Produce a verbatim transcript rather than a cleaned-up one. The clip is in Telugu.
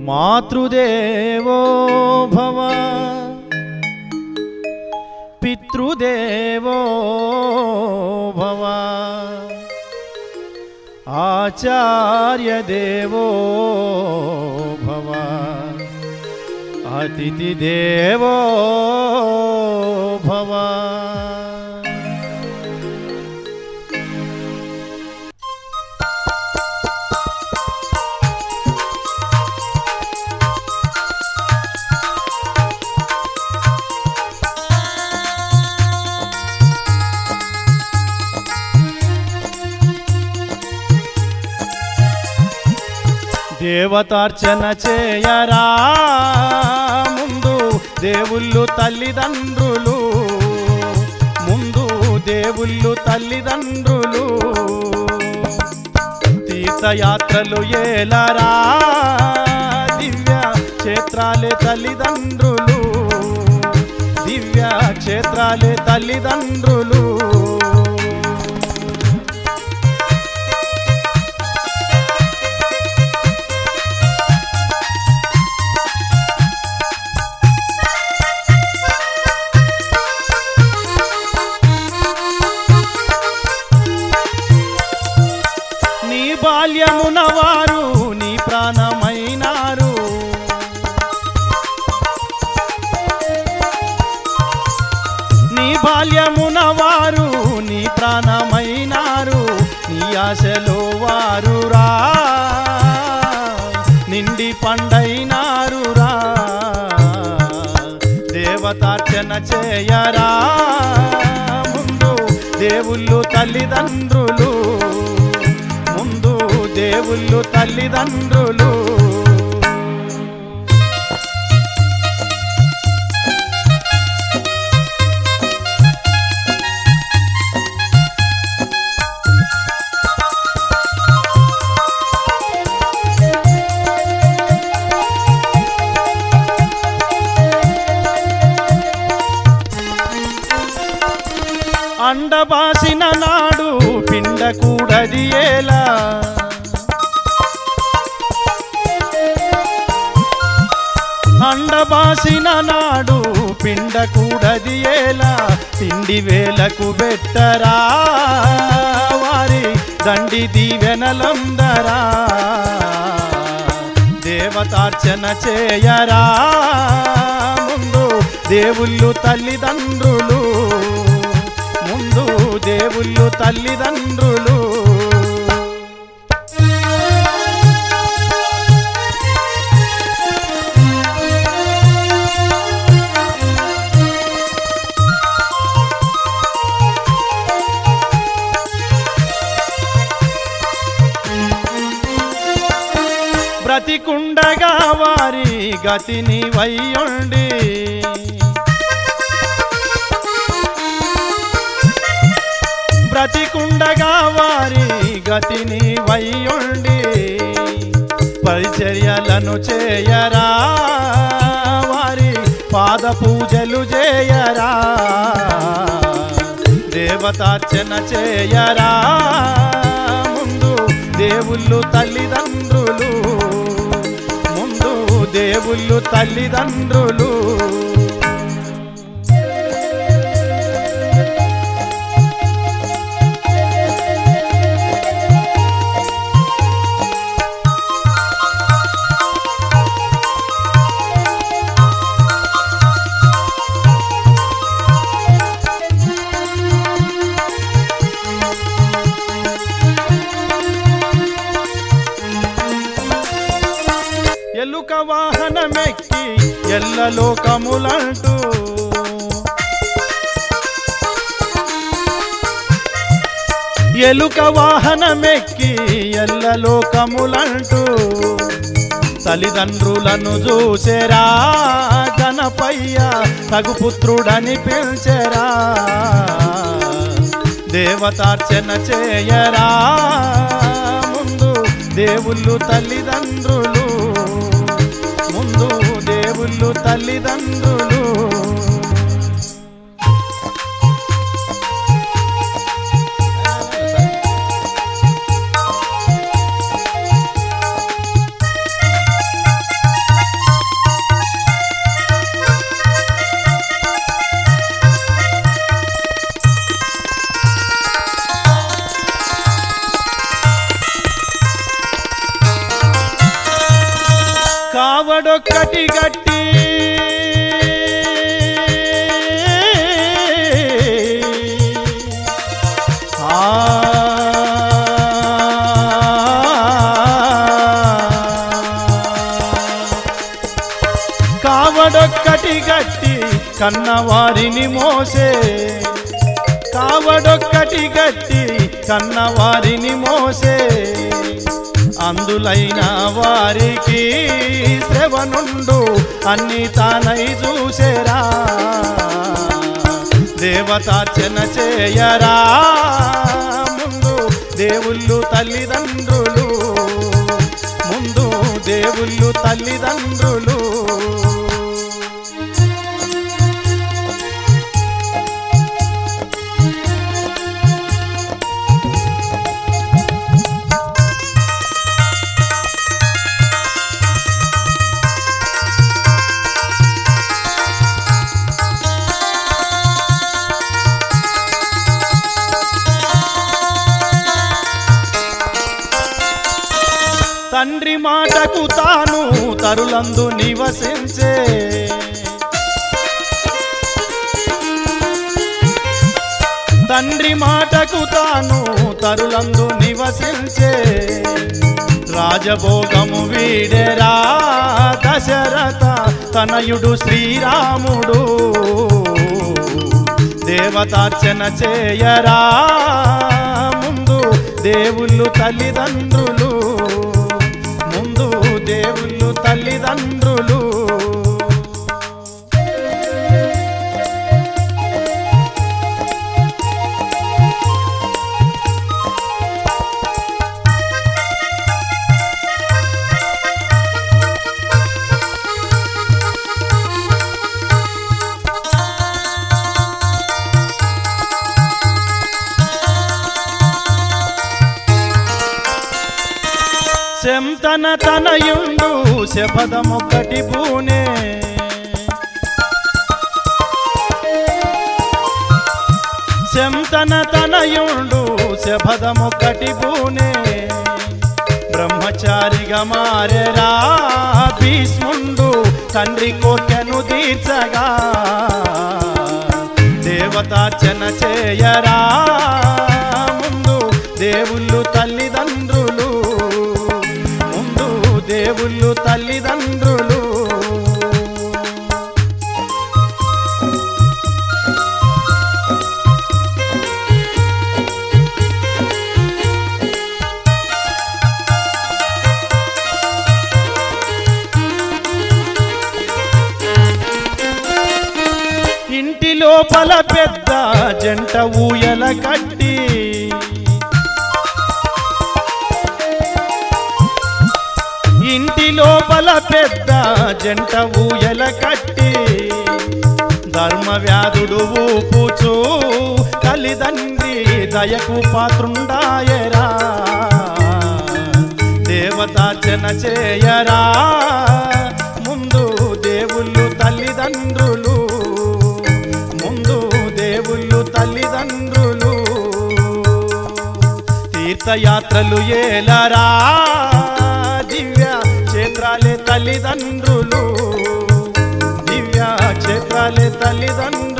మాతృదేవో భవ పితృదేవో భవ ఆచార్యదేవో భవ అతిథిదేవో భవ. దేవతార్చన చేయరా ముందు దేవుళ్ళు తల్లిదండ్రులు, ముందు దేవుళ్ళు తల్లిదండ్రులు. తీర్థయాత్రలు ఏలరా దివ్య క్షేత్రాలే తల్లిదండ్రులు, దివ్య క్షేత్రాలే తల్లిదండ్రులు. బాల్యమున వారు నీ ప్రాణమైనారు, నీ బాల్యమున వారు నీ ప్రాణమైనారు. నీ ఆశలో వారు రా నిండి పండైనారు రా. దేవతార్చన చేయరా ముందు దేవుళ్ళు తల్లిదండ్రులు, దేవుళ్ళు తల్లిదండ్రులు. అండబాసిన నాడు పిండకూడది ఎలా, అండబాసిన నాడు పిండకూడది ఎలా. తిండి వేలకు బెట్టరా వారి దండి దీవెనలందరా. దేవతార్చన చేయరా ముందు దేవుళ్ళు తల్లిదండ్రులు, ముందు దేవుళ్ళు తల్లిదండ్రులు. బ్రతికుండగా వారి గతిని వయ్యుండి, బ్రతికుండగా వారి గతిని వయ్యుండి. పరిచర్యలను చేయరా వారి పాద పూజలు చేయరా. దేవతార్చన చేయరా ముందు దేవుళ్ళు తల్లిదండ్రులు, ముందు దేవుళ్ళు తల్లిదండ్రులు. ఎలుక వాహనమెక్కి ఎల్లలోకములంటూ, ఎలుక వాహనమెక్కి ఎల్లలోకములంటూ. తల్లిదండ్రులను చూసేరా గణపయ్య తగుపుత్రుడని పిలిచెరా. దేవతార్చన చేయరా ముందు దేవుళ్ళు తల్లిదండ్రులు, ముందు దేవుళ్ళు తల్లిదండ్రులు. కావడొక్కటి గట్టి ఆ కావడొక్కటి గట్టి కన్నవారిని మోసే కావడొక్కటి గట్టి కన్నవారిని మోసే అందులైన వారికి శ్రవణుండు అన్ని తానై చూసేరా దేవతార్చన చేయరా ముందు దేవుళ్ళు తల్లిదండ్రులు ముందు దేవుళ్ళు తల్లిదండ్రులు తండ్రి మాటకు తాను తరులందు నివసించే తండ్రి మాటకు తాను తరులందు నివసించే రాజభోగము వీడెరా దశరథ తనయుడు శ్రీరాముడు దేవతార్చన చేయరా ముందు దేవుళ్ళు తల్లిదండ్రులు దేవుళ్ళు తల్లిదండ్రులు శంతన తనయుండు శపథమొక్కటి పూనే శంతన తనయుండు శపథమొక్కటి పూనే బ్రహ్మచారిగా మారెరా భీష్ముండు తండ్రి కోర్కెను తీర్చగా దేవతార్చన చేయరా ముందు దేవుళ్ళు తల్లిదండ్రులు దేవుళ్ళు తల్లిదండ్రులు ఇంటి లోపల పెద్ద జంట ఊయల కట్టి ఇంటి లోపల పెద్ద జంట ఊయల కట్టి ధర్మవ్యాధుడు ఊపుచూ తల్లిదండ్రి దయకు పాత్రుండాయరా దేవతార్చన చేయరా ముందు దేవుళ్ళు తల్లిదండ్రులు ముందు దేవుళ్ళు తల్లిదండ్రులు తీర్థయాత్రలు ఏలరా దివ్య క్షేత్రాలే తల్లిదండ్రులు దివ్య క్షేత్రాలే తల్లిదండ్రులు